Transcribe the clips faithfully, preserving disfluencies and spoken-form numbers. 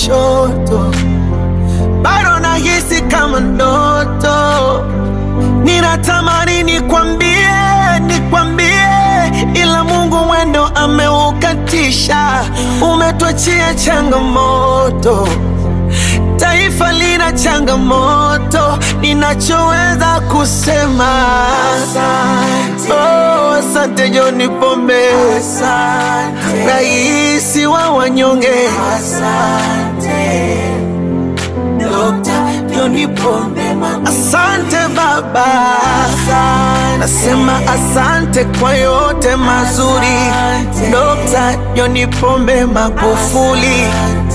kushoto, bado nahisi kama ndoto. Ninatamani nikwambie, nikwambie, ila Mungu mwendo ameukatisha. Umetuachia changamoto, taifa lina changamoto. Ninachoweza kusema asante, oh, asante John Pombe, asante raisi wa wanyonge, asante Dokta John Pombe, asante baba, asante. Nasema asante kwa yote mazuri, Dokta John Pombe Magufuli,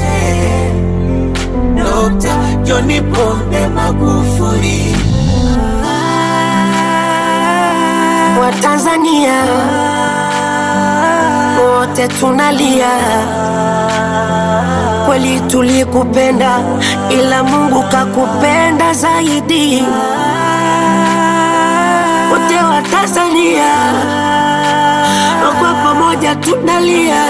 Dokta John Pombe Magufuli. Wa Tanzania wote tunalia, kweli tulikupenda, ila Mungu kakupenda zaidi. Wote wa Tanzania kwa pamoja tunalia,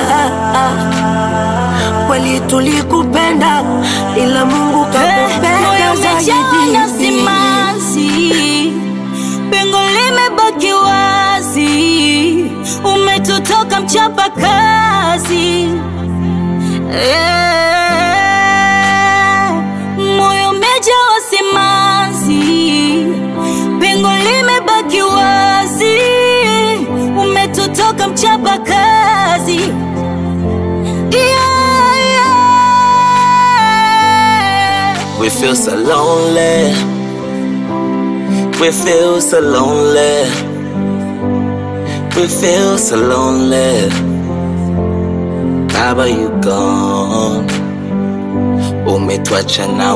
kweli tulikupenda, ila Mungu kakupenda zaidi. Simanzi, pengo limebaki wazi, umetutoka mchapa kazi. Yeah. Moyo umejawa simanzi, pengo limebaki wazi, umetutoka mchapa kazi. Yeah, yeah. We feel so lonely, we feel so lonely, we feel so lonely. Baba, you gone, umetuacha na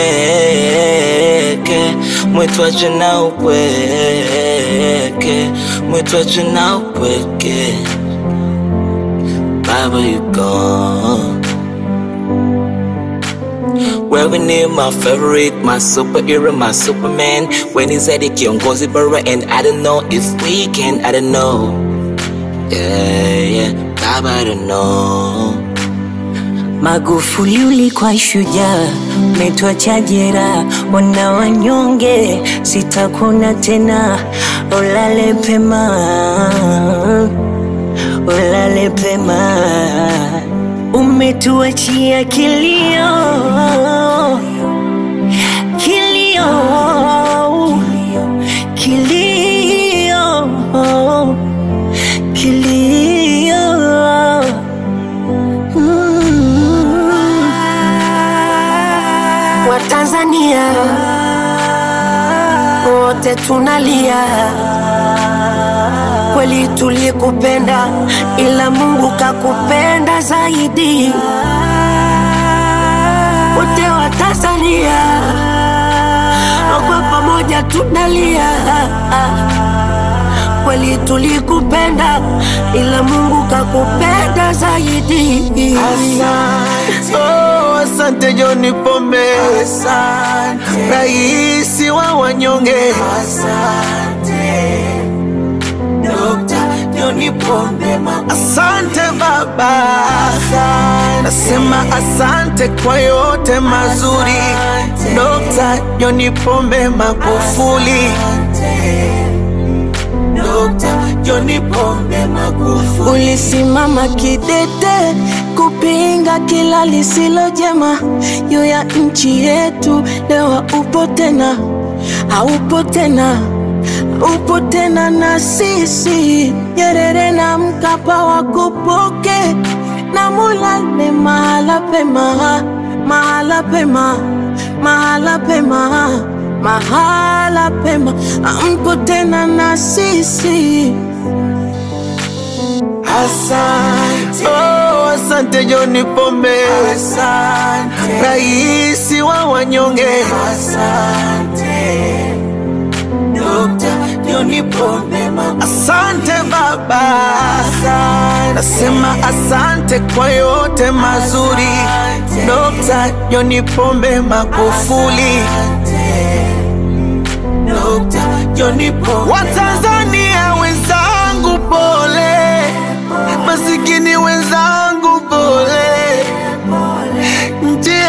upweke, umetuacha na upweke, umetuacha na upweke. Baba, you gone. Well, we need my favorite, my superhero, my Superman. When he's at it, kiongozi bora, and I don't know if we can, I don't know. Yeah, yeah, Baba, I don't know. Magufuli ulikuwa shujaa, umetuacha jeraha, wana wanyonge, sitakuona tena. Ulale pema, ulale pema, umetuachia kilio, kilio, kilio, kilio. Mm. Wa Tanzania wote tunalia, kweli tulikupenda, ila Mungu kakupenda zaidi. Wote wa Tanzania kwa pamoja tunalia, kweli tulikupenda, ila Mungu kakupenda zaidi. Asante, oh, asante John Pombe, asante raisi wa wanyonge, asante Dokta John Pombe, asante baba, asante. Nasema asante kwa yote mazuri, Dokta John Pombe Magufuli, Dokta John Pombe Magufuli. Ulisimama kidete kupinga kila lisilo jema juu ya nchi yetu. Leo upo tena, haupo tena, upo tena na sisi. Nyerere na Mkapa wakupoke, na mulale mahala pema, mahala pema, mahala pema, mahala pema. Ampo tena na sisi. Asante, oh, asante John Pombe, asante raisi wa wanyonge, asante Dokta John Pombe, asante baba, asante. Nasema asante kwa yote mazuri, Dokta John Pombe Magufuli, Dokta John Pombe. Watanzania wenzangu pole, masikini wenzangu pole, nchi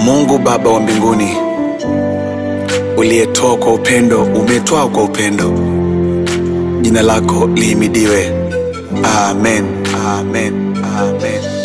Mungu Baba wa mbinguni, uliyetoa kwa upendo, umetoa kwa upendo. Jina lako lihimidiwe. Amen, amen, amen.